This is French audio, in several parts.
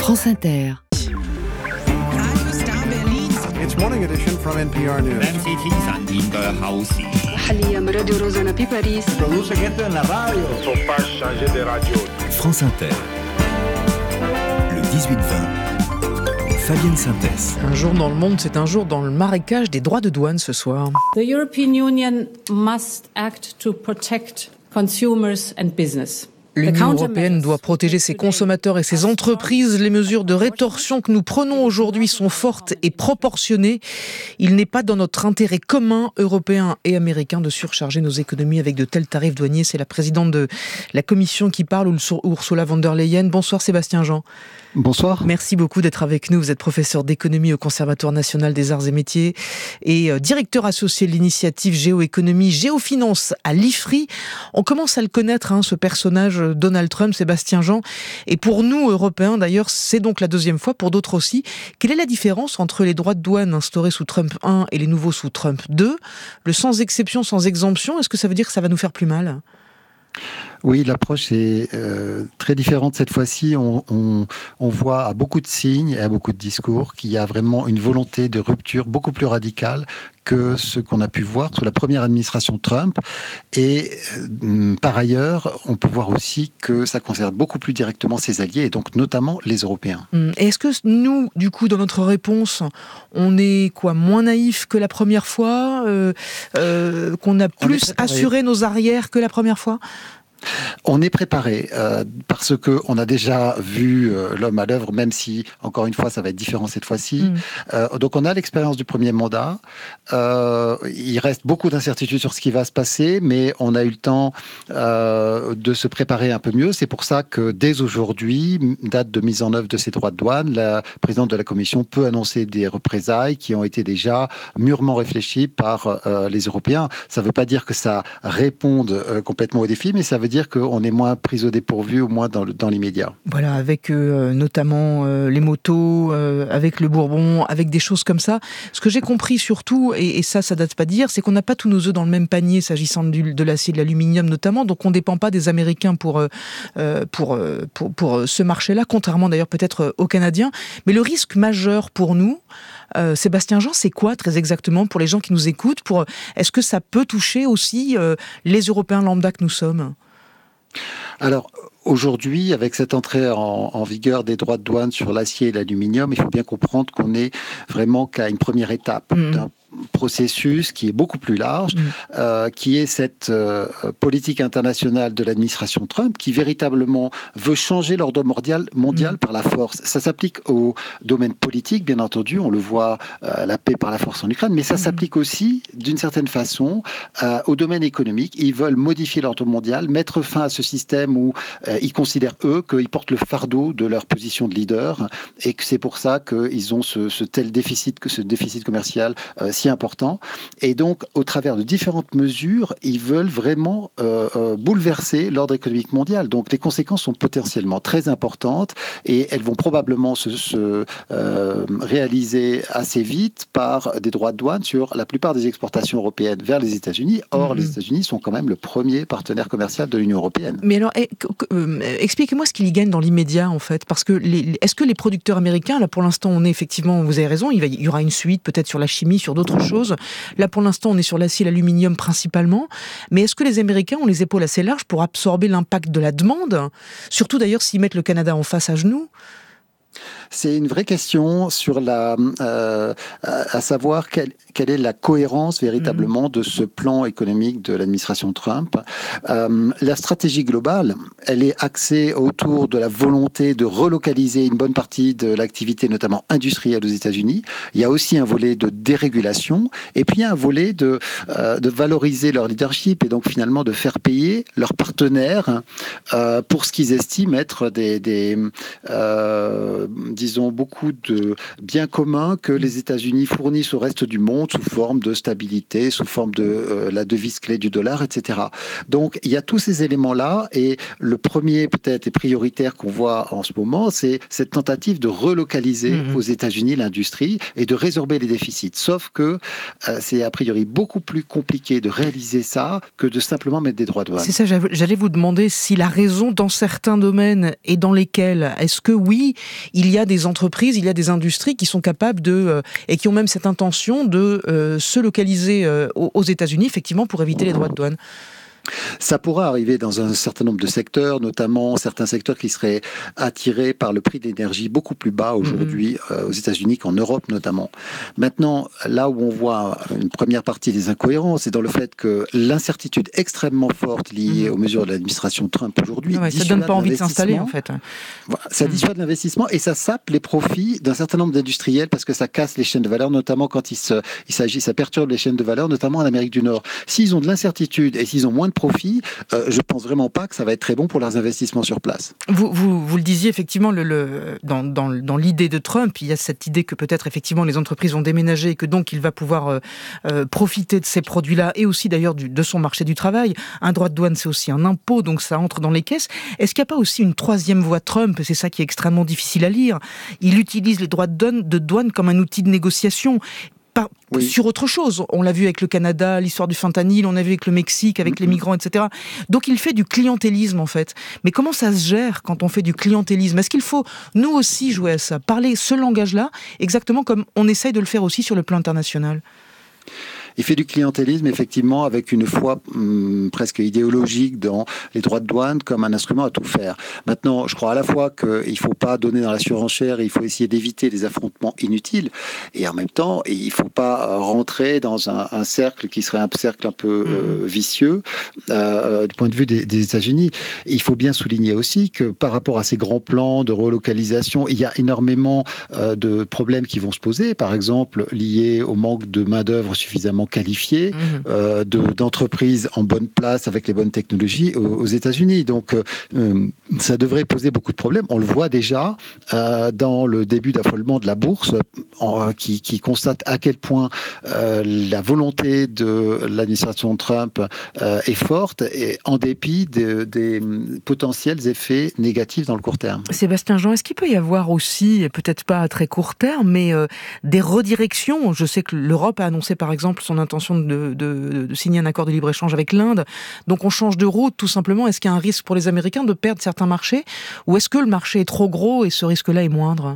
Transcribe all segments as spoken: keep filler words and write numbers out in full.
France Inter. It's morning edition from N P R News. Produce gente en la radio. France Inter. Le dix-huit vingt. Fabienne Synthèse. Un jour dans le monde, c'est un jour dans le marécage des droits de douane ce soir. The European Union must act to protect consumers and business. L'Union européenne doit protéger ses consommateurs et ses entreprises. Les mesures de rétorsion que nous prenons aujourd'hui sont fortes et proportionnées. Il n'est pas dans notre intérêt commun, européen et américain, de surcharger nos économies avec de tels tarifs douaniers. C'est la présidente de la Commission qui parle, Ursula von der Leyen. Bonsoir Sébastien Jean. Bonsoir. Merci beaucoup d'être avec nous. Vous êtes professeur d'économie au Conservatoire national des arts et métiers et euh, directeur associé de l'initiative Géoéconomie, Géofinance à l'I F R I. On commence à le connaître, hein, ce personnage Donald Trump, Sébastien Jean. Et pour nous, Européens, d'ailleurs, c'est donc la deuxième fois, pour d'autres aussi. Quelle est la différence entre les droits de douane instaurés sous Trump un et les nouveaux sous Trump deux? Le sans exception, sans exemption, est-ce que ça veut dire que ça va nous faire plus mal ? Oui, l'approche est euh, très différente cette fois-ci. On, on, on voit à beaucoup de signes et à beaucoup de discours qu'il y a vraiment une volonté de rupture beaucoup plus radicale que ce qu'on a pu voir sous la première administration Trump. Et euh, par ailleurs, on peut voir aussi que ça concerne beaucoup plus directement ses alliés, et donc notamment les Européens. Et est-ce que nous, du coup, dans notre réponse, on est quoi, moins naïf que la première fois, euh, euh, qu'on a plus assuré nos arrières que la première fois ? On est préparé euh, parce que on a déjà vu euh, l'homme à l'œuvre, même si encore une fois ça va être différent cette fois-ci. Mmh. Euh, donc on a l'expérience du premier mandat. Euh, il reste beaucoup d'incertitudes sur ce qui va se passer, mais on a eu le temps euh, de se préparer un peu mieux. C'est pour ça que dès aujourd'hui, date de mise en œuvre de ces droits de douane, la présidente de la Commission peut annoncer des représailles qui ont été déjà mûrement réfléchies par euh, les Européens. Ça ne veut pas dire que ça réponde euh, complètement au défi, mais ça veut dire qu'on est moins pris au dépourvu, au moins dans, le, dans l'immédiat. Voilà, avec euh, notamment euh, les motos, euh, avec le Bourbon, avec des choses comme ça. Ce que j'ai compris surtout, et, et ça, ça date pas d'hier, c'est qu'on n'a pas tous nos œufs dans le même panier, s'agissant de, de l'acier et de l'aluminium notamment, donc on ne dépend pas des Américains pour, euh, pour, euh, pour, pour ce marché-là, contrairement d'ailleurs peut-être aux Canadiens. Mais le risque majeur pour nous, Euh, Sébastien Jean, c'est quoi très exactement pour les gens qui nous écoutent pour, est-ce que ça peut toucher aussi euh, les Européens lambda que nous sommes ? Alors, aujourd'hui, avec cette entrée en, en vigueur des droits de douane sur l'acier et l'aluminium, il faut bien comprendre qu'on est vraiment qu'à une première étape mmh. d'un processus qui est beaucoup plus large, mmh. euh, qui est cette euh, politique internationale de l'administration Trump qui véritablement veut changer l'ordre mondial, mondial mmh. par la force. Ça s'applique au domaine politique, bien entendu, on le voit, euh, la paix par la force en Ukraine, mais ça mmh. s'applique aussi, d'une certaine façon, euh, au domaine économique. Ils veulent modifier l'ordre mondial, mettre fin à ce système où euh, ils considèrent, eux, qu'ils portent le fardeau de leur position de leader et que c'est pour ça qu'ils ont ce, ce tel déficit, que ce déficit commercial euh, si important. Et donc, au travers de différentes mesures, ils veulent vraiment euh, euh, bouleverser l'ordre économique mondial. Donc, les conséquences sont potentiellement très importantes et elles vont probablement se, se euh, réaliser assez vite par des droits de douane sur la plupart des exportations européennes vers les États-Unis. Or, mmh. les États-Unis sont quand même le premier partenaire commercial de l'Union européenne. Mais alors, eh, euh, expliquez-moi ce qu'ils y gagnent dans l'immédiat, en fait. Parce que, les, est-ce que les producteurs américains, là, pour l'instant, on est effectivement, vous avez raison, il, va, il y aura une suite, peut-être sur la chimie, sur d'autres choses. Là, pour l'instant, on est sur l'acier et l'aluminium principalement. Mais est-ce que les Américains ont les épaules assez larges pour absorber l'impact de la demande ? Surtout, d'ailleurs, s'ils mettent le Canada en face à genoux. C'est une vraie question sur la, euh, à savoir quelle, quelle est la cohérence véritablement de ce plan économique de l'administration Trump. Euh, la stratégie globale, elle est axée autour de la volonté de relocaliser une bonne partie de l'activité, notamment industrielle aux États-Unis. Il y a aussi un volet de dérégulation et puis il y a un volet de, euh, de valoriser leur leadership et donc finalement de faire payer leurs partenaires euh, pour ce qu'ils estiment être des, des euh, disons, beaucoup de biens communs que les États-Unis fournissent au reste du monde compte sous forme de stabilité, sous forme de euh, la devise clé du dollar, et cetera. Donc, il y a tous ces éléments-là, et le premier, peut-être, et prioritaire qu'on voit en ce moment, c'est cette tentative de relocaliser mmh. aux États-Unis l'industrie et de résorber les déficits. Sauf que euh, c'est a priori beaucoup plus compliqué de réaliser ça que de simplement mettre des droits de douane. C'est ça, j'allais vous demander si la raison dans certains domaines et dans lesquels, est-ce que oui, il y a des entreprises, il y a des industries qui sont capables de, euh, et qui ont même cette intention de euh, se localiser euh, aux États-Unis, effectivement, pour éviter les droits de douane? Ça pourra arriver dans un certain nombre de secteurs, notamment certains secteurs qui seraient attirés par le prix de l'énergie beaucoup plus bas aujourd'hui mmh. euh, aux États-Unis qu'en Europe notamment. Maintenant, là où on voit une première partie des incohérences, c'est dans le fait que l'incertitude extrêmement forte liée mmh. aux mesures de l'administration Trump aujourd'hui, ouais, ça donne pas envie de s'installer en fait. Voilà, ça mmh. dissuade l'investissement et ça sape les profits d'un certain nombre d'industriels parce que ça casse les chaînes de valeur, notamment quand il, se, il s'agit, ça perturbe les chaînes de valeur, notamment en Amérique du Nord. s'ils ont de l'incertitude et s'ils ont moins de profit, euh, je pense vraiment pas que ça va être très bon pour leurs investissements sur place. Vous, vous, vous le disiez effectivement, le, le, dans, dans, dans l'idée de Trump, il y a cette idée que peut-être effectivement les entreprises vont déménager et que donc il va pouvoir euh, euh, profiter de ces produits-là et aussi d'ailleurs du, de son marché du travail. Un droit de douane, c'est aussi un impôt, donc ça entre dans les caisses. Est-ce qu'il n'y a pas aussi une troisième voie Trump? C'est ça qui est extrêmement difficile à lire. Il utilise les droits de douane, de douane comme un outil de négociation. Par, oui. Sur autre chose. On l'a vu avec le Canada, l'histoire du fentanyl, on a vu avec le Mexique, avec mm-hmm. les migrants, et cetera. Donc il fait du clientélisme en fait. Mais comment ça se gère quand on fait du clientélisme? Est-ce qu'il faut nous aussi jouer à ça, parler ce langage-là, exactement comme on essaye de le faire aussi sur le plan international? Il fait du clientélisme, effectivement, avec une foi hum, presque idéologique dans les droits de douane comme un instrument à tout faire. Maintenant, je crois à la fois qu'il ne faut pas donner dans la surenchère, il faut essayer d'éviter les affrontements inutiles, et en même temps, il ne faut pas rentrer dans un, un cercle qui serait un cercle un peu euh, vicieux euh, du point de vue des, des États-Unis. Il faut bien souligner aussi que par rapport à ces grands plans de relocalisation, il y a énormément euh, de problèmes qui vont se poser, par exemple liés au manque de main-d'œuvre suffisamment qualifiés, mmh. euh, de, d'entreprises en bonne place avec les bonnes technologies aux, aux États-Unis. Donc, euh, ça devrait poser beaucoup de problèmes. On le voit déjà euh, dans le début d'affolement de la bourse, en, qui, qui constate à quel point euh, la volonté de l'administration Trump euh, est forte, et en dépit de, des potentiels effets négatifs dans le court terme. Sébastien Jean, est-ce qu'il peut y avoir aussi, et peut-être pas à très court terme, mais euh, des redirections? Je sais que l'Europe a annoncé par exemple son intention de, de, de signer un accord de libre-échange avec l'Inde. Donc on change de route tout simplement. Est-ce qu'il y a un risque pour les Américains de perdre certains marchés, ou est-ce que le marché est trop gros et ce risque-là est moindre?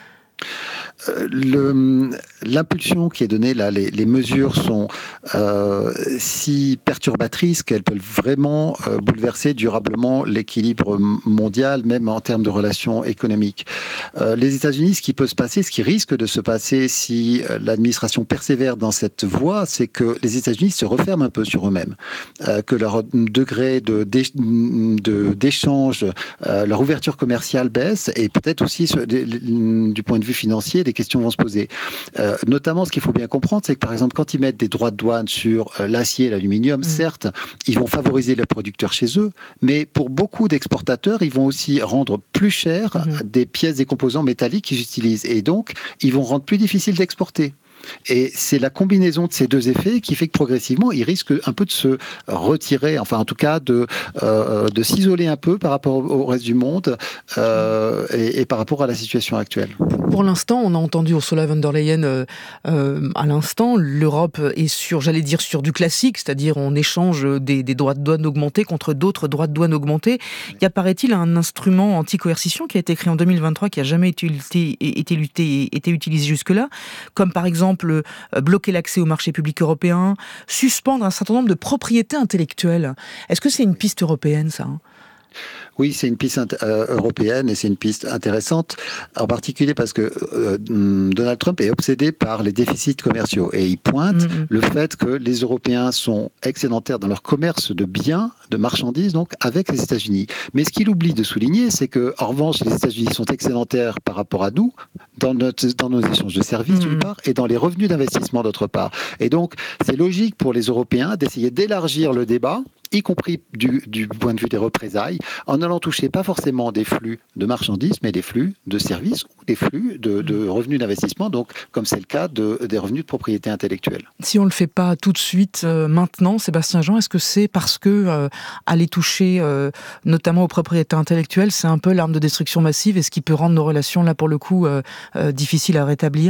Le, l'impulsion qui est donnée là, les, les mesures sont euh, si perturbatrices qu'elles peuvent vraiment euh, bouleverser durablement l'équilibre mondial, même en termes de relations économiques. Euh, les États-Unis, ce qui peut se passer, ce qui risque de se passer si euh, l'administration persévère dans cette voie, c'est que les États-Unis se referment un peu sur eux-mêmes, euh, que leur degré de, de, d'échange, euh, leur ouverture commerciale baisse, et peut-être aussi de, du point de vue financier, des questions vont se poser. Euh, notamment, ce qu'il faut bien comprendre, c'est que par exemple, quand ils mettent des droits de douane sur euh, l'acier et l'aluminium, mmh. certes, ils vont favoriser les producteurs chez eux, mais pour beaucoup d'exportateurs, ils vont aussi rendre plus cher mmh. des pièces et composants métalliques qu'ils utilisent. Et donc, ils vont rendre plus difficile d'exporter. Et c'est la combinaison de ces deux effets qui fait que progressivement, ils risquent un peu de se retirer, enfin en tout cas de, euh, de s'isoler un peu par rapport au reste du monde euh, et, et par rapport à la situation actuelle. Pour l'instant, on a entendu Ursula von der Leyen euh, euh, à l'instant, l'Europe est sur, j'allais dire, sur du classique, c'est-à-dire on échange des, des droits de douane augmentés contre d'autres droits de douane augmentés. Il y a, paraît-il, un instrument anti-coercition qui a été créé en deux mille vingt-trois, qui n'a jamais été, été, été, été utilisé jusque-là, comme par exemple bloquer l'accès au marché public européen, suspendre un certain nombre de propriétés intellectuelles. Est-ce que c'est une piste européenne, ça ? Oui, c'est une piste euh, européenne et c'est une piste intéressante, en particulier parce que euh, Donald Trump est obsédé par les déficits commerciaux et il pointe mm-hmm. le fait que les Européens sont excédentaires dans leur commerce de biens, de marchandises, donc avec les États-Unis. Mais ce qu'il oublie de souligner, c'est que, en revanche, les États-Unis sont excédentaires par rapport à nous, dans, notre, dans nos échanges de services mm-hmm. d'une part, et dans les revenus d'investissement d'autre part. Et donc, c'est logique pour les Européens d'essayer d'élargir le débat y compris du, du point de vue des représailles, en allant toucher pas forcément des flux de marchandises, mais des flux de services ou des flux de, de revenus d'investissement, donc comme c'est le cas de, des revenus de propriété intellectuelle. Si on ne le fait pas tout de suite, euh, maintenant, Sébastien Jean, est-ce que c'est parce que euh, aller toucher euh, notamment aux propriétés intellectuelles, c'est un peu l'arme de destruction massive et ce qui peut rendre nos relations, là pour le coup, euh, euh, difficiles à rétablir ?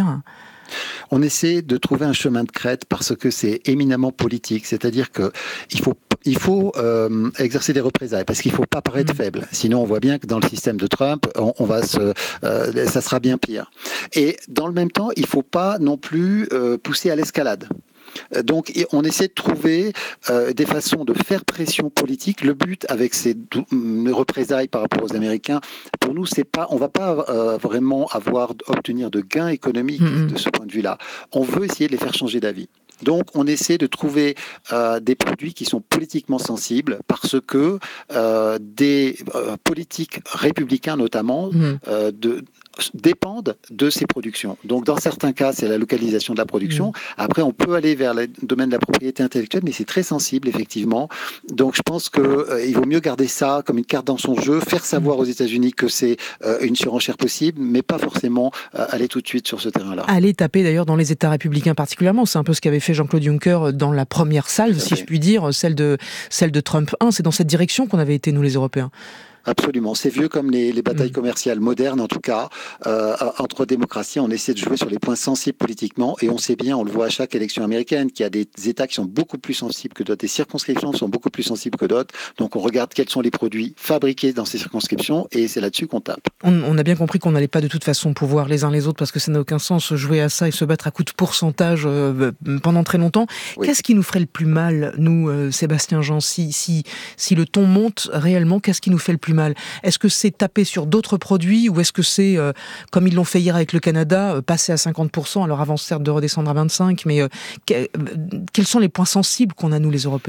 On essaie de trouver un chemin de crête parce que c'est éminemment politique, c'est-à-dire que il faut il faut euh, exercer des représailles parce qu'il ne faut pas paraître mmh. faible. Sinon, on voit bien que dans le système de Trump, on, on va se, euh, ça sera bien pire. Et dans le même temps, il ne faut pas non plus euh, pousser à l'escalade. Donc, on essaie de trouver euh, des façons de faire pression politique. Le but avec ces dou- représailles par rapport aux Américains, pour nous, c'est pas, on ne va pas euh, vraiment avoir obtenir de gains économiques mmh. de ce point de vue-là. On veut essayer de les faire changer d'avis. Donc, on essaie de trouver euh, des produits qui sont politiquement sensibles parce que euh, des euh, politiques républicains, notamment, mmh. euh, de dépendent de ces productions. Donc, dans certains cas, c'est la localisation de la production. Mmh. Après, on peut aller vers le domaine de la propriété intellectuelle, mais c'est très sensible, effectivement. Donc, je pense qu'il euh, vaut mieux garder ça comme une carte dans son jeu, faire savoir aux États-Unis que c'est euh, une surenchère possible, mais pas forcément euh, aller tout de suite sur ce terrain-là. Aller taper, d'ailleurs, dans les États républicains particulièrement. C'est un peu ce qu'avait fait Jean-Claude Juncker dans la première salve, si je puis dire, celle de, celle de Trump un. C'est dans cette direction qu'on avait été, nous, les Européens. Absolument. C'est vieux comme les, les batailles commerciales modernes, en tout cas. Euh, entre démocraties, on essaie de jouer sur les points sensibles politiquement et on sait bien, on le voit à chaque élection américaine, qu'il y a des États qui sont beaucoup plus sensibles que d'autres, des circonscriptions sont beaucoup plus sensibles que d'autres. Donc, on regarde quels sont les produits fabriqués dans ces circonscriptions et c'est là-dessus qu'on tape. On, on a bien compris qu'on n'allait pas de toute façon pouvoir les uns les autres parce que ça n'a aucun sens jouer à ça et se battre à coup de pourcentage euh, pendant très longtemps. Oui. Qu'est-ce qui nous ferait le plus mal, nous, euh, Sébastien Jean, si, si, si le ton monte réellement, qu'est-ce qui nous fait le plus mal ? Est-ce que c'est taper sur d'autres produits ou est-ce que c'est, euh, comme ils l'ont fait hier avec le Canada, euh, passer à cinquante pour cent, alors avant certes de redescendre à vingt-cinq, mais euh, que, euh, quels sont les points sensibles qu'on a, nous, les Européens ?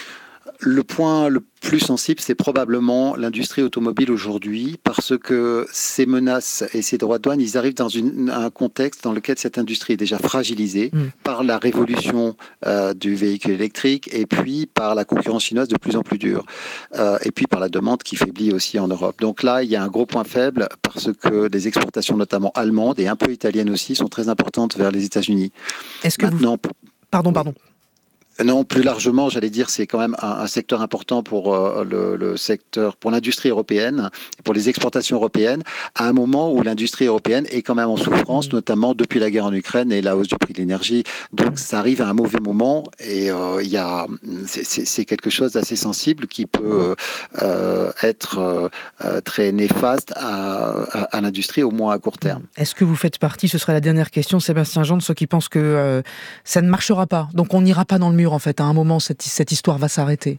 Le point le plus sensible, c'est probablement l'industrie automobile aujourd'hui, parce que ces menaces et ces droits de douane, ils arrivent dans une, un contexte dans lequel cette industrie est déjà fragilisée mmh. par la révolution euh, du véhicule électrique et puis par la concurrence chinoise de plus en plus dure, euh, et puis par la demande qui faiblit aussi en Europe. Donc là, il y a un gros point faible parce que les exportations, notamment allemandes et un peu italiennes aussi, sont très importantes vers les États-Unis. Est-ce que Maintenant, vous... Pardon, pardon. Non, plus largement, j'allais dire, c'est quand même un, un secteur important pour euh, le, le secteur, pour l'industrie européenne, pour les exportations européennes, à un moment où l'industrie européenne est quand même en souffrance, notamment depuis la guerre en Ukraine et la hausse du prix de l'énergie. Donc, ça arrive à un mauvais moment et euh, il y a, c'est, c'est, c'est quelque chose d'assez sensible qui peut euh, être euh, très néfaste à, à, à l'industrie, au moins à court terme. Est-ce que vous faites partie, ce serait la dernière question, Sébastien Jean, de ceux qui pensent que euh, ça ne marchera pas, donc on n'ira pas dans le mur? En fait, à un moment, cette, cette histoire va s'arrêter.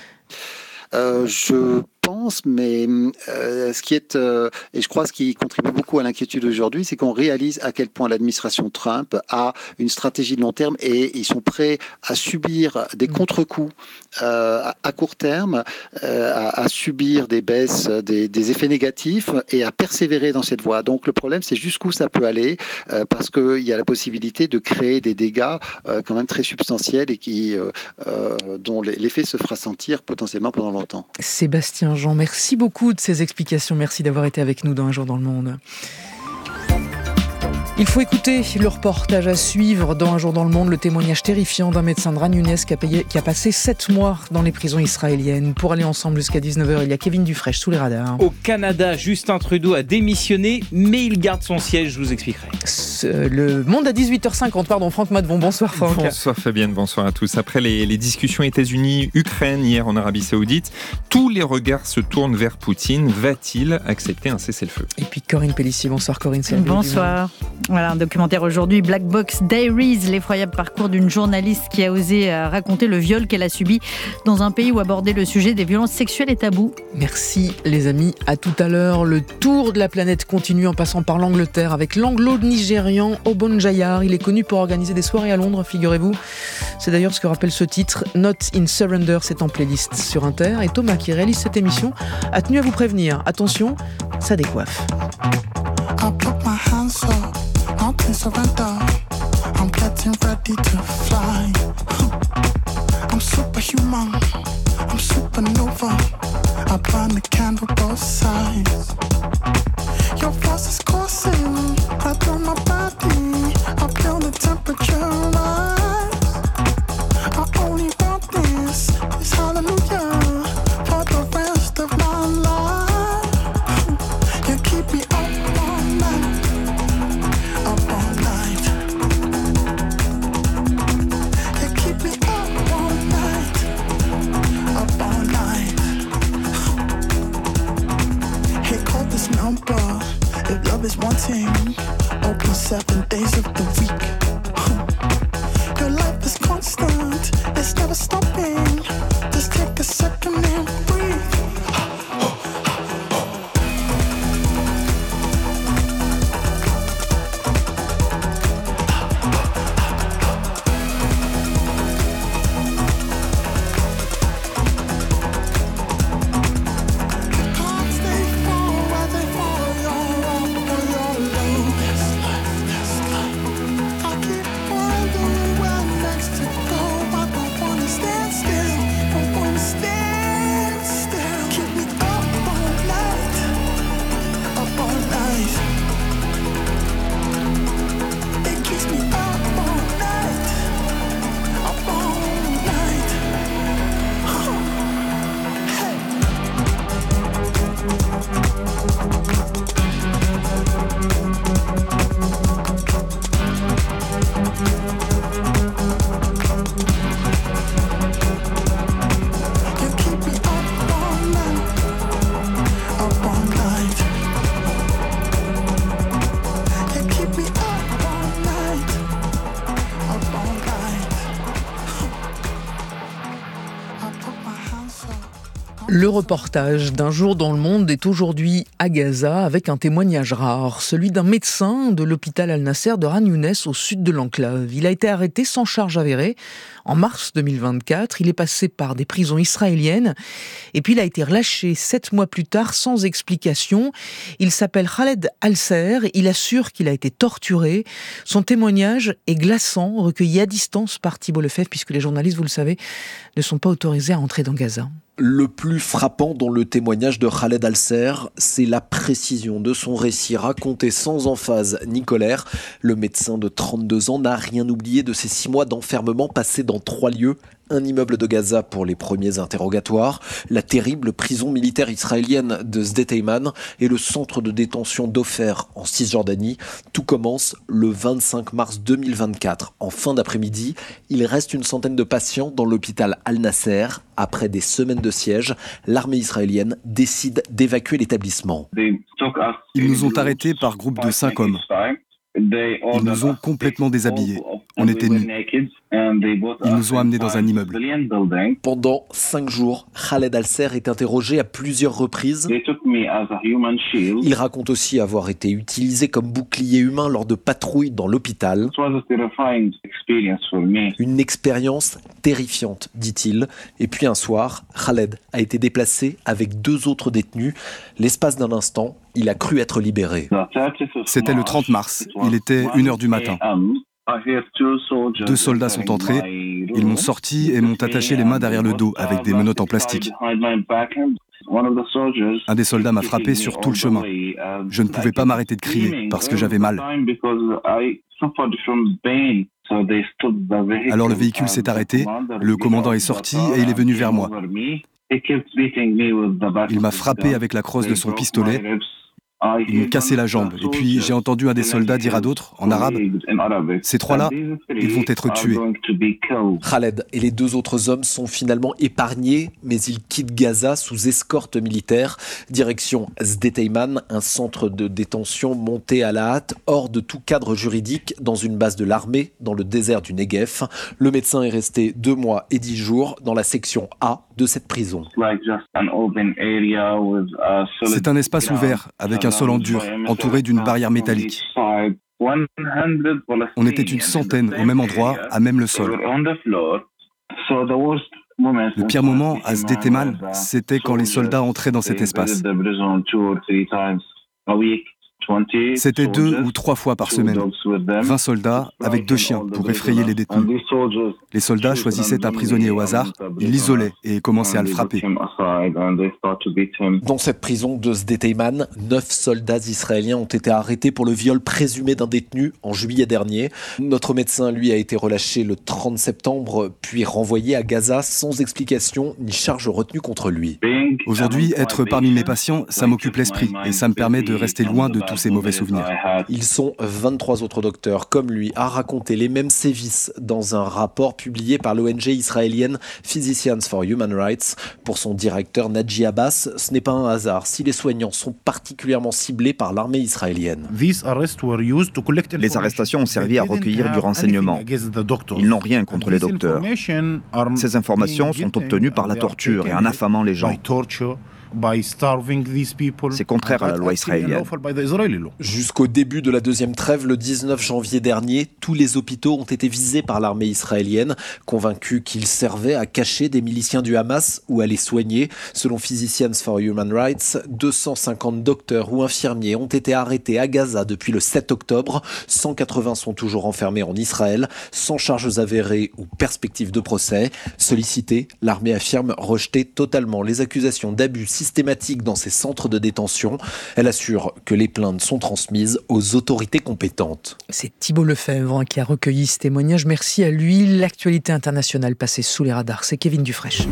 Euh, je pense, mais euh, ce qui est, euh, et je crois ce qui contribue beaucoup à l'inquiétude aujourd'hui, c'est qu'on réalise à quel point l'administration Trump a une stratégie de long terme et ils sont prêts à subir des contre-coups euh, à, à court terme, euh, à, à subir des baisses, des, des effets négatifs et à persévérer dans cette voie. Donc le problème, c'est jusqu'où ça peut aller, euh, parce qu'il y a la possibilité de créer des dégâts euh, quand même très substantiels et qui, euh, euh, dont l'effet se fera sentir potentiellement pendant longtemps. Sébastien Jean, merci beaucoup de ces explications. Merci d'avoir été avec nous dans Un jour dans le monde. Il faut écouter le reportage à suivre dans Un jour dans le monde, le témoignage terrifiant d'un médecin de Ranounès qui a, payé, qui a passé sept mois dans les prisons israéliennes. Pour aller ensemble jusqu'à dix-neuf heures, il y a Kevin Dufresne sous les radars. Au Canada, Justin Trudeau a démissionné, mais il garde son siège, je vous expliquerai. Ce, le monde à dix-huit heures cinquante, pardon, Franck Matvon, bonsoir Franck. Bonsoir Fabienne, bonsoir à tous. Après les, les discussions États-Unis-Ukraine hier en Arabie Saoudite, tous les regards se tournent vers Poutine. Va-t-il accepter un cessez-le-feu ? Et puis Corinne Pellissier, bonsoir Corinne. Bonsoir. Voilà, un documentaire aujourd'hui, Black Box Diaries, l'effroyable parcours d'une journaliste qui a osé raconter le viol qu'elle a subi dans un pays où aborder le sujet des violences sexuelles est tabou. Merci les amis, à tout à l'heure. Le tour de la planète continue en passant par l'Angleterre avec l'anglo-nigérian Obon Jayar. Il est connu pour organiser des soirées à Londres, figurez-vous. C'est d'ailleurs ce que rappelle ce titre, Not in Surrender, c'est en playlist sur Inter. Et Thomas, qui réalise cette émission, a tenu à vous prévenir. Attention, ça décoiffe. Not in surrender, I'm getting ready to fly. I'm superhuman, I'm supernova. I burn the candle both sides. Your force is coursing right through my body. I feel the temperature rise. I only want this, this hallelujah for the rest of my life. You keep me up all night, up all night. You keep me up all night, up all night. Hey, call this number if love is wanting. Open seven days of the week. Your life is constant, it's never stopping. Just take a second and breathe. Le reportage d'un jour dans le monde est aujourd'hui à Gaza avec un témoignage rare, celui d'un médecin de l'hôpital Al-Nasser de Khan Younes au sud de l'enclave. Il a été arrêté sans charge avérée en mars deux mille vingt-quatre. Il est passé par des prisons israéliennes et puis il a été relâché sept mois plus tard sans explication. Il s'appelle Khaled Al-Ser. Il assure qu'il a été torturé. Son témoignage est glaçant, recueilli à distance par Thibault Lefebvre, puisque les journalistes, vous le savez, ne sont pas autorisés à entrer dans Gaza. Le plus frappant dans le témoignage de Khaled Al-Ser, c'est la précision de son récit raconté sans emphase ni colère. Le médecin de trente-deux ans n'a rien oublié de ses six mois d'enfermement passés dans trois lieux. Un immeuble de Gaza pour les premiers interrogatoires, la terrible prison militaire israélienne de Sde Teiman et le centre de détention d'Ofer en Cisjordanie. Tout commence le vingt-cinq mars deux mille vingt-quatre. En fin d'après-midi, il reste une centaine de patients dans l'hôpital Al-Nasser. Après des semaines de siège, l'armée israélienne décide d'évacuer l'établissement. Ils nous ont arrêtés par groupe de cinq hommes. Ils nous ont complètement déshabillés. On était nus. Ils nous ont amenés dans un immeuble. Pendant cinq jours, Khaled Al-Ser est interrogé à plusieurs reprises. Il raconte aussi avoir été utilisé comme bouclier humain lors de patrouilles dans l'hôpital. Une expérience terrifiante, dit-il. Et puis un soir, Khaled a été déplacé avec deux autres détenus. L'espace d'un instant, il a cru être libéré. C'était le trente mars. Il était une heure du matin. Deux soldats sont entrés, ils m'ont sorti et m'ont attaché les mains derrière le dos avec des menottes en plastique. Un des soldats m'a frappé sur tout le chemin. Je ne pouvais pas m'arrêter de crier parce que j'avais mal. Alors le véhicule s'est arrêté, le commandant est sorti et il est venu vers moi. Il m'a frappé avec la crosse de son pistolet. Il me cassait la jambe. Et puis j'ai entendu un des soldats dire à d'autres, en arabe, « Ces trois-là, ils vont être tués. » Khaled et les deux autres hommes sont finalement épargnés, mais ils quittent Gaza sous escorte militaire. Direction Sde Teiman, un centre de détention monté à la hâte, hors de tout cadre juridique, dans une base de l'armée, dans le désert du Negev. Le médecin est resté deux mois et dix jours dans la section A de cette prison. C'est un espace ouvert, avec un sol en dur, entouré d'une barrière métallique. On était une centaine au même endroit, à même le sol. Le pire moment à Sde Teiman, c'était quand les soldats entraient dans cet espace. C'était deux ou trois fois par semaine. vingt soldats avec deux chiens pour effrayer les détenus. Les soldats choisissaient un prisonnier au hasard, ils l'isolaient et commençaient à le frapper. Dans cette prison de Sde-Teyman, neuf soldats israéliens ont été arrêtés pour le viol présumé d'un détenu en juillet dernier. Notre médecin, lui, a été relâché le trente septembre, puis renvoyé à Gaza sans explication ni charge retenue contre lui. Aujourd'hui, être parmi mes patients, ça m'occupe l'esprit et ça me permet de rester loin de tous ces mauvais souvenirs. Ils sont vingt-trois autres docteurs, comme lui, à raconter les mêmes sévices dans un rapport publié par l'O N G israélienne Physicians for Human Rights. Pour son directeur Naji Abbas, ce n'est pas un hasard si les soignants sont particulièrement ciblés par l'armée israélienne. Les arrestations ont servi à recueillir du renseignement. Ils n'ont rien contre les docteurs. Ces informations sont obtenues par la torture et en affamant les gens. C'est contraire à la loi israélienne. Jusqu'au début de la deuxième trêve, le dix-neuf janvier dernier, tous les hôpitaux ont été visés par l'armée israélienne, convaincus qu'ils servaient à cacher des miliciens du Hamas ou à les soigner. Selon Physicians for Human Rights, deux cent cinquante docteurs ou infirmiers ont été arrêtés à Gaza depuis le sept octobre. cent quatre-vingts sont toujours enfermés en Israël, sans charges avérées ou perspectives de procès. Sollicité, l'armée affirme rejeter totalement les accusations d'abus systématique dans ces centres de détention. Elle assure que les plaintes sont transmises aux autorités compétentes. C'est Thibault Lefebvre qui a recueilli ce témoignage. Merci à lui. L'actualité internationale passée sous les radars, c'est Kevin Dufresne.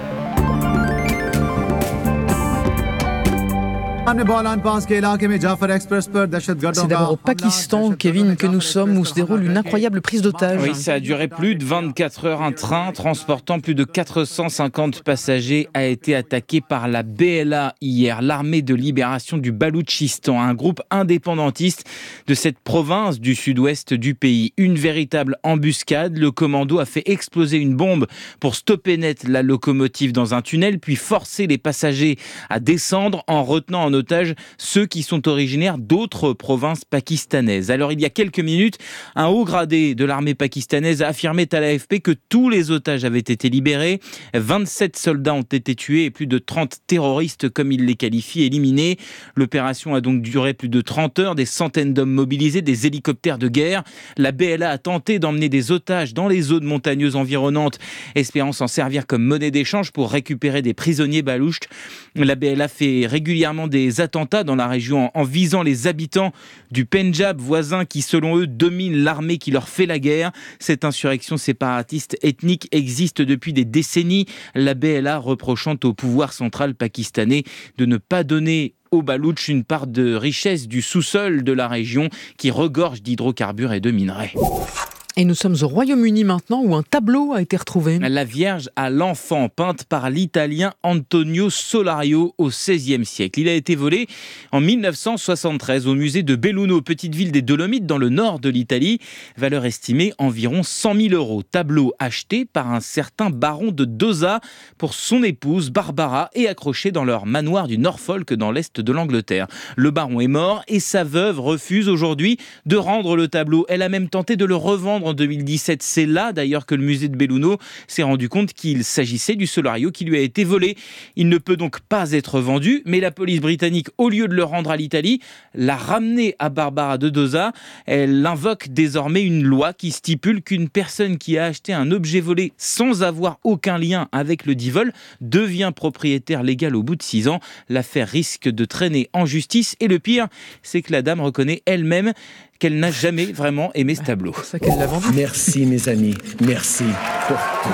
C'est d'abord au Pakistan, Kevin, que nous sommes, où se déroule une incroyable prise d'otages. Oui, ça a duré plus de vingt-quatre heures. Un train transportant plus de quatre cent cinquante passagers a été attaqué par la B L A hier, l'armée de libération du Baloutchistan, un groupe indépendantiste de cette province du sud-ouest du pays. Une véritable embuscade. Le commando a fait exploser une bombe pour stopper net la locomotive dans un tunnel, puis forcer les passagers à descendre en retenant en otages ceux qui sont originaires d'autres provinces pakistanaises. Alors il y a quelques minutes, un haut gradé de l'armée pakistanaise a affirmé à l'A F P que tous les otages avaient été libérés. vingt-sept soldats ont été tués et plus de trente terroristes, comme il les qualifie, éliminés. L'opération a donc duré plus de trente heures, des centaines d'hommes mobilisés, des hélicoptères de guerre. La B L A a tenté d'emmener des otages dans les zones montagneuses environnantes, espérant s'en servir comme monnaie d'échange pour récupérer des prisonniers balouches. La B L A fait régulièrement des attentats dans la région en visant les habitants du Pendjab voisin qui, selon eux, dominent l'armée qui leur fait la guerre. Cette insurrection séparatiste ethnique existe depuis des décennies, la B L A reprochant au pouvoir central pakistanais de ne pas donner aux Baloutches une part de richesse du sous-sol de la région qui regorge d'hydrocarbures et de minerais. Et nous sommes au Royaume-Uni maintenant, où un tableau a été retrouvé. La Vierge à l'enfant, peinte par l'italien Antonio Solario au seizième siècle. Il a été volé en mille neuf cent soixante-treize au musée de Belluno, petite ville des Dolomites dans le nord de l'Italie. Valeur estimée environ cent mille euros. Tableau acheté par un certain baron de Dosa pour son épouse Barbara et accroché dans leur manoir du Norfolk dans l'est de l'Angleterre. Le baron est mort et sa veuve refuse aujourd'hui de rendre le tableau. Elle a même tenté de le revendre en deux mille dix-sept. C'est là d'ailleurs que le musée de Belluno s'est rendu compte qu'il s'agissait du Solario qui lui a été volé. Il ne peut donc pas être vendu, mais la police britannique, au lieu de le rendre à l'Italie, l'a ramené à Barbara de Dosa. Elle invoque désormais une loi qui stipule qu'une personne qui a acheté un objet volé sans avoir aucun lien avec le dit vol devient propriétaire légal au bout de six ans. L'affaire risque de traîner en justice et le pire, c'est que la dame reconnaît elle-même qu'elle n'a jamais vraiment aimé ce tableau. C'est ça qu'elle l'a vendu. Merci mes amis, merci pour tout.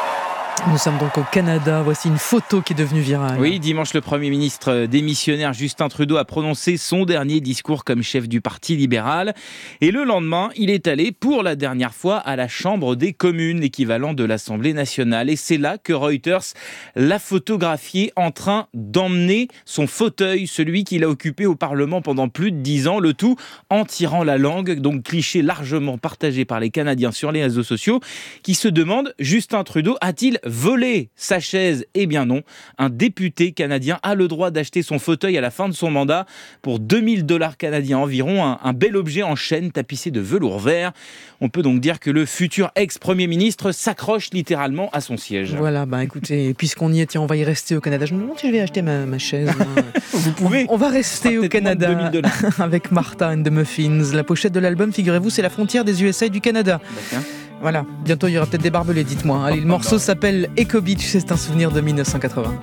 Nous sommes donc au Canada. Voici une photo qui est devenue virale. Oui, dimanche, le Premier ministre démissionnaire Justin Trudeau a prononcé son dernier discours comme chef du Parti libéral. Et le lendemain, il est allé pour la dernière fois à la Chambre des communes, l'équivalent de l'Assemblée nationale. Et c'est là que Reuters l'a photographié en train d'emmener son fauteuil, celui qu'il a occupé au Parlement pendant plus de dix ans, le tout en tirant la langue. Donc cliché largement partagé par les Canadiens sur les réseaux sociaux qui se demandent, Justin Trudeau a-t-il voler sa chaise? Eh bien non, un député canadien a le droit d'acheter son fauteuil à la fin de son mandat pour deux mille dollars canadiens environ, un, un bel objet en chêne tapissé de velours vert. On peut donc dire que le futur ex-premier ministre s'accroche littéralement à son siège. Voilà, bah écoutez, puisqu'on y est, tiens, on va y rester au Canada. Je me demande si je vais acheter ma, ma chaise. Vous pouvez. On va rester au Canada avec Martha and the Muffins. La pochette de l'album, figurez-vous, c'est la frontière des U S A et du Canada. D'accord. Voilà, bientôt il y aura peut-être des barbelés, dites-moi. Allez, le morceau s'appelle Echo Beach, c'est un souvenir de dix-neuf cent quatre-vingts.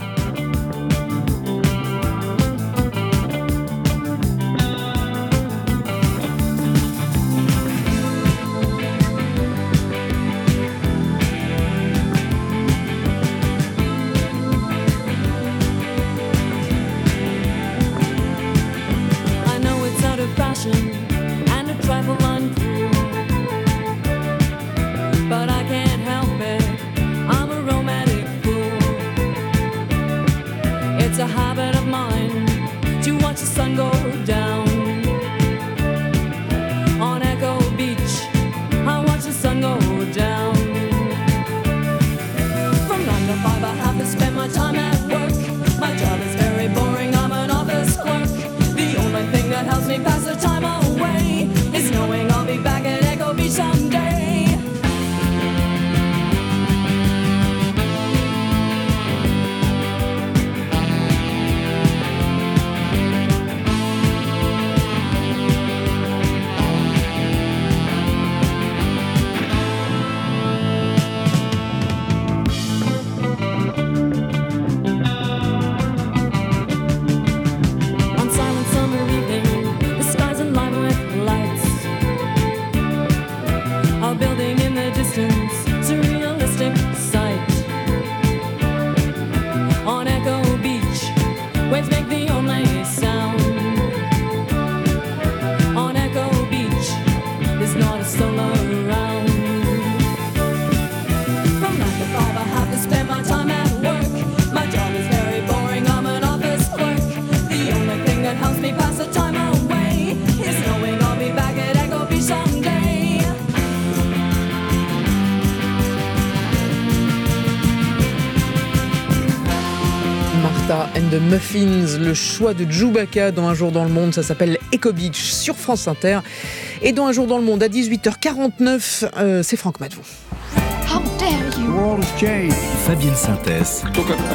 And the Muffins, le choix de Chewbacca dans Un jour dans le monde, ça s'appelle Echo Beach sur France Inter. Et dans Un jour dans le monde, à dix-huit heures quarante-neuf, euh, c'est Franck Madvon. How dare you? Fabienne Synthèse.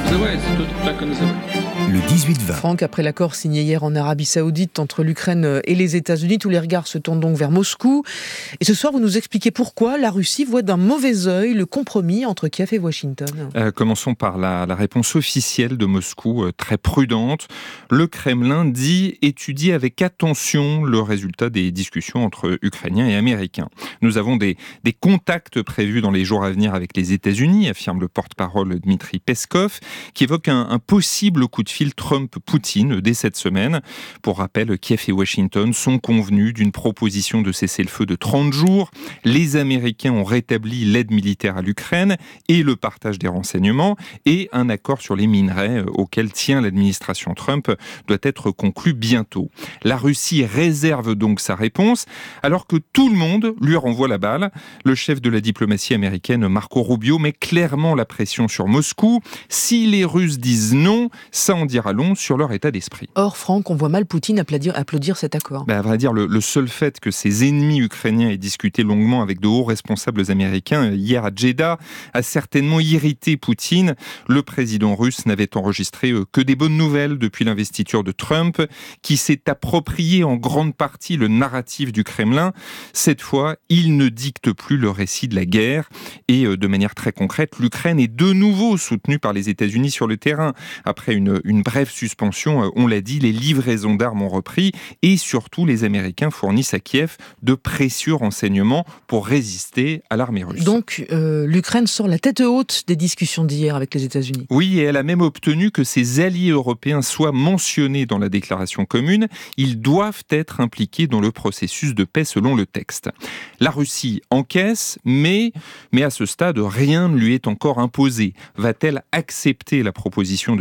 Le dix-huit vingt. Franck, après l'accord signé hier en Arabie Saoudite entre l'Ukraine et les États-Unis, tous les regards se tournent donc vers Moscou. Et ce soir, vous nous expliquez pourquoi la Russie voit d'un mauvais œil le compromis entre Kiev et Washington. Euh, commençons par la, la réponse officielle de Moscou, euh, très prudente. Le Kremlin dit étudier avec attention le résultat des discussions entre Ukrainiens et Américains. Nous avons des, des contacts prévus dans les jours à venir avec les États-Unis, affirme le porte-parole Dmitri Peskov, qui évoque un, un possible coup de fil Trump-Poutine dès cette semaine. Pour rappel, Kiev et Washington sont convenus d'une proposition de cessez-le-feu de trente jours. Les Américains ont rétabli l'aide militaire à l'Ukraine et le partage des renseignements, et un accord sur les minerais auquel tient l'administration Trump doit être conclu bientôt. La Russie réserve donc sa réponse, alors que tout le monde lui renvoie la balle. Le chef de la diplomatie américaine, Marco Rubio, met clairement la pression sur Moscou. Si les Russes disent non, ça en dira long sur leur état d'esprit. Or, Franck, on voit mal Poutine applaudir, applaudir cet accord. Ben, à vrai dire, le, le seul fait que ses ennemis ukrainiens aient discuté longuement avec de hauts responsables américains hier à Jeddah a certainement irrité Poutine. Le président russe n'avait enregistré que des bonnes nouvelles depuis l'investiture de Trump, qui s'est approprié en grande partie le narratif du Kremlin. Cette fois, il ne dicte plus le récit de la guerre. Et de manière très concrète, l'Ukraine est de nouveau soutenue par les États-Unis sur le terrain. Après une, une brève suspension, on l'a dit, les livraisons d'armes ont repris et surtout les Américains fournissent à Kiev de précieux renseignements pour résister à l'armée russe. Donc euh, l'Ukraine sort la tête haute des discussions d'hier avec les États-Unis. Oui, et elle a même obtenu que ses alliés européens soient mentionnés dans la déclaration commune. Ils doivent être impliqués dans le processus de paix selon le texte. La Russie encaisse, mais, mais à ce stade, rien ne lui est encore imposé. Va-t-elle accepter la proposition de cessez-le-feu ?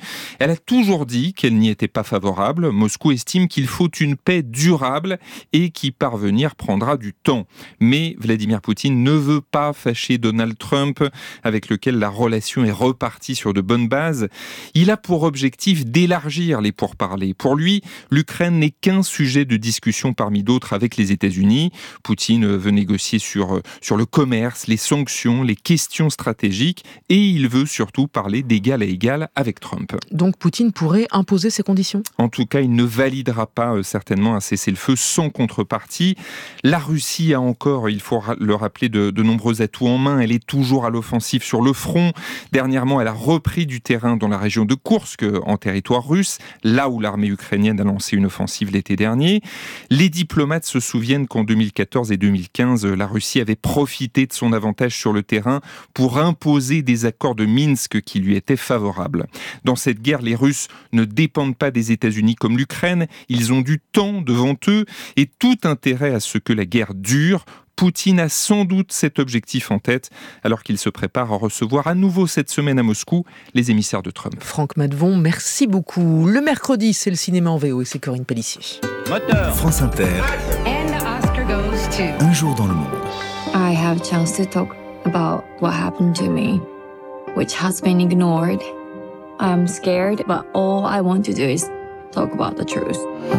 Elle a toujours dit qu'elle n'y était pas favorable. Moscou estime qu'il faut une paix durable et qu'y parvenir prendra du temps. Mais Vladimir Poutine ne veut pas fâcher Donald Trump, avec lequel la relation est repartie sur de bonnes bases. Il a pour objectif d'élargir les pourparlers. Pour lui, l'Ukraine n'est qu'un sujet de discussion parmi d'autres avec les États-Unis. Poutine veut négocier sur, sur le commerce, les sanctions, les questions stratégiques et il veut surtout parler d'égal à égal avec Trump. Donc Poutine pourrait imposer ses conditions ? En tout cas, il ne validera pas euh, certainement un cessez-le-feu sans contrepartie. La Russie a encore, il faut le rappeler, de, de nombreux atouts en main. Elle est toujours à l'offensive sur le front. Dernièrement, elle a repris du terrain dans la région de Koursk, en territoire russe, là où l'armée ukrainienne a lancé une offensive l'été dernier. Les diplomates se souviennent qu'en deux mille quatorze et deux mille quinze, la Russie avait profité de son avantage sur le terrain pour imposer des accords de Minsk qui lui étaient favorables. Dans cette guerre, les Russes ne dépendent pas des États-Unis comme l'Ukraine. Ils ont du temps devant eux et tout intérêt à ce que la guerre dure. Poutine a sans doute cet objectif en tête alors qu'il se prépare à recevoir à nouveau cette semaine à Moscou les émissaires de Trump. Franck Madvon, merci beaucoup. Le mercredi, c'est le cinéma en V O et c'est Corinne Pellissier. Moteur. France Inter. And the Oscar goes to... Un jour dans le monde. I have a chance to talk about what happened to me, which has been ignored. I'm scared, but all I want to do is talk about the truth.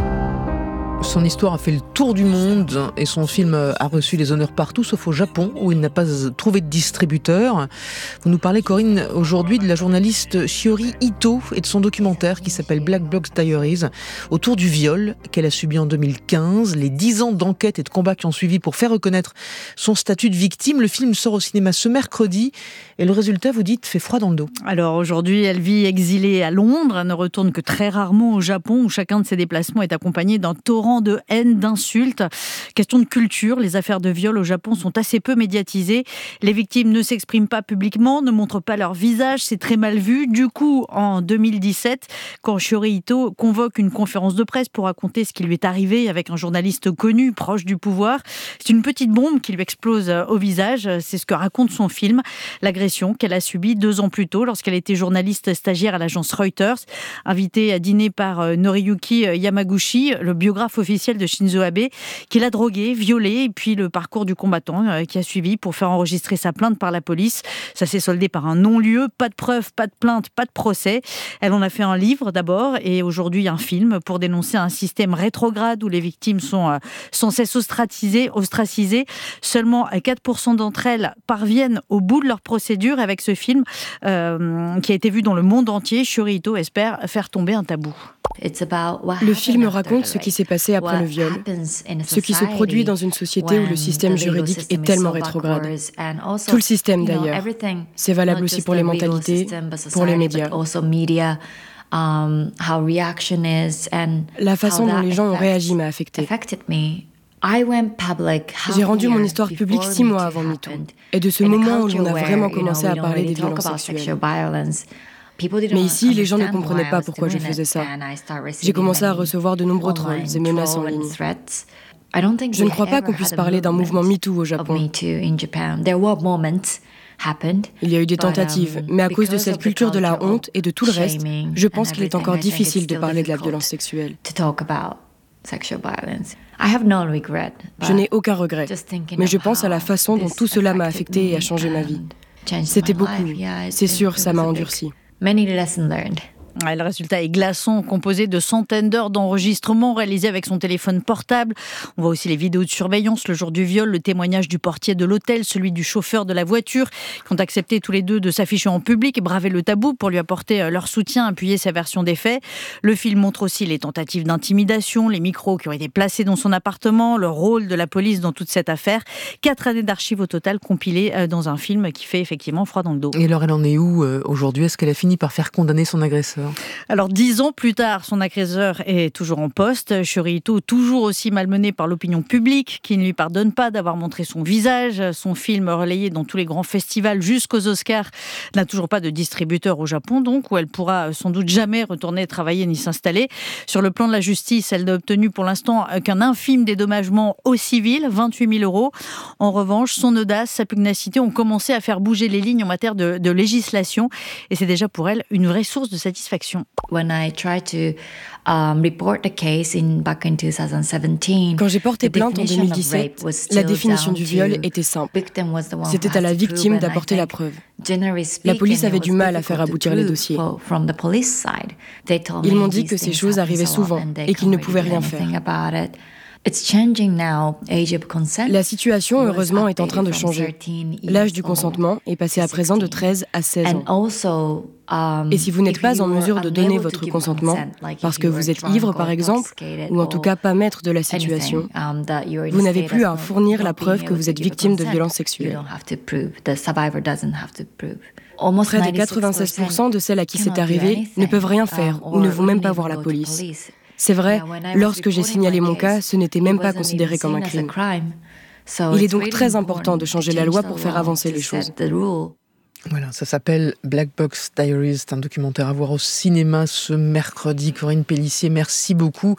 Son histoire a fait le tour du monde et son film a reçu les honneurs partout, sauf au Japon, où il n'a pas trouvé de distributeur. Vous nous parlez, Corinne, aujourd'hui de la journaliste Shiori Ito et de son documentaire qui s'appelle Black Box Diaries, autour du viol qu'elle a subi en deux mille quinze, les dix ans d'enquête et de combat qui ont suivi pour faire reconnaître son statut de victime. Le film sort au cinéma ce mercredi et le résultat, vous dites, fait froid dans le dos. Alors aujourd'hui, elle vit exilée à Londres, elle ne retourne que très rarement au Japon, où chacun de ses déplacements est accompagné d'un torrent de haine, d'insultes. Question de culture, les affaires de viol au Japon sont assez peu médiatisées. Les victimes ne s'expriment pas publiquement, ne montrent pas leur visage, c'est très mal vu. Du coup, en deux mille dix-sept, quand Shiori Ito convoque une conférence de presse pour raconter ce qui lui est arrivé avec un journaliste connu, proche du pouvoir, c'est une petite bombe qui lui explose au visage. C'est ce que raconte son film, l'agression qu'elle a subie deux ans plus tôt lorsqu'elle était journaliste stagiaire à l'agence Reuters, invitée à dîner par Noriyuki Yamaguchi, le biographe officiel de Shinzo Abe, qui l'a drogué, violé, et puis le parcours du combattant euh, qui a suivi pour faire enregistrer sa plainte par la police. Ça s'est soldé par un non-lieu, pas de preuves, pas de plainte, pas de procès. Elle en a fait un livre d'abord, et aujourd'hui un film pour dénoncer un système rétrograde où les victimes sont euh, sans cesse ostracisées, ostracisées. Seulement quatre pour cent d'entre elles parviennent au bout de leur procédure. Avec ce film euh, qui a été vu dans le monde entier, Shiori Ito espère faire tomber un tabou. Le film raconte ce qui s'est passé après le viol, ce qui se produit dans une société où le système juridique est tellement rétrograde. Tout le système d'ailleurs. C'est valable aussi pour les mentalités, pour les médias. La façon dont les gens ont réagi m'a affectée. J'ai rendu mon histoire publique six mois avant MeToo. Et de ce moment où l'on a vraiment commencé à parler des violences sexuelles. Mais ici, les gens ne comprenaient pas pourquoi je faisais ça. J'ai commencé à recevoir de nombreux trolls et menaces en ligne. Je ne crois pas qu'on puisse parler d'un mouvement MeToo au Japon. Il y a eu des tentatives, mais à cause de cette culture de la honte et de tout le reste, je pense qu'il est encore difficile de parler de la violence sexuelle. Je n'ai aucun regret, mais je pense à la façon dont tout cela m'a affectée et a changé ma vie. C'était beaucoup, c'est sûr, ça m'a endurci. Many lessons learned. Le résultat est glaçant, composé de centaines d'heures d'enregistrement réalisés avec son téléphone portable. On voit aussi les vidéos de surveillance le jour du viol, le témoignage du portier de l'hôtel, celui du chauffeur de la voiture, qui ont accepté tous les deux de s'afficher en public et braver le tabou pour lui apporter leur soutien, appuyer sa version des faits. Le film montre aussi les tentatives d'intimidation, les micros qui ont été placés dans son appartement, le rôle de la police dans toute cette affaire. Quatre années d'archives au total compilées dans un film qui fait effectivement froid dans le dos. Et alors elle en est où euh, aujourd'hui ? Est-ce qu'elle a fini par faire condamner son agresseur ? Alors, dix ans plus tard, son agresseur est toujours en poste. Shiori Ito, toujours aussi malmené par l'opinion publique, qui ne lui pardonne pas d'avoir montré son visage. Son film, relayé dans tous les grands festivals jusqu'aux Oscars, n'a toujours pas de distributeur au Japon, donc, où elle pourra sans doute jamais retourner travailler ni s'installer. Sur le plan de la justice, elle n'a obtenu pour l'instant qu'un infime dédommagement au civil, vingt-huit mille euros. En revanche, son audace, sa pugnacité ont commencé à faire bouger les lignes en matière de, de législation. Et c'est déjà pour elle une vraie source de satisfaction. satisfaction. When I tried to um, report the case in back in twenty seventeen, quand j'ai porté plainte en deux mille dix-sept, la définition du viol était simple. C'était à la victime d'apporter la preuve. La police avait du mal à faire aboutir les dossiers. Ils m'ont dit que ces choses arrivaient souvent et qu'ils ne pouvaient rien faire. La situation, heureusement, est en train de changer. L'âge du consentement est passé à présent de treize à seize ans. Et si vous n'êtes pas en mesure de donner votre consentement, parce que vous êtes ivre par exemple, ou en tout cas pas maître de la situation, vous n'avez plus à fournir la preuve que vous êtes victime de violences sexuelles. Près de quatre-vingt-seize pour cent de celles à qui c'est arrivé ne peuvent rien faire ou ne vont même pas voir la police. C'est vrai, lorsque j'ai signalé mon cas, ce n'était même pas considéré comme un crime. Il est donc très important de changer la loi pour faire avancer les choses. Voilà, ça s'appelle Black Box Diaries, c'est un documentaire à voir au cinéma ce mercredi. Corinne Pellissier, merci beaucoup.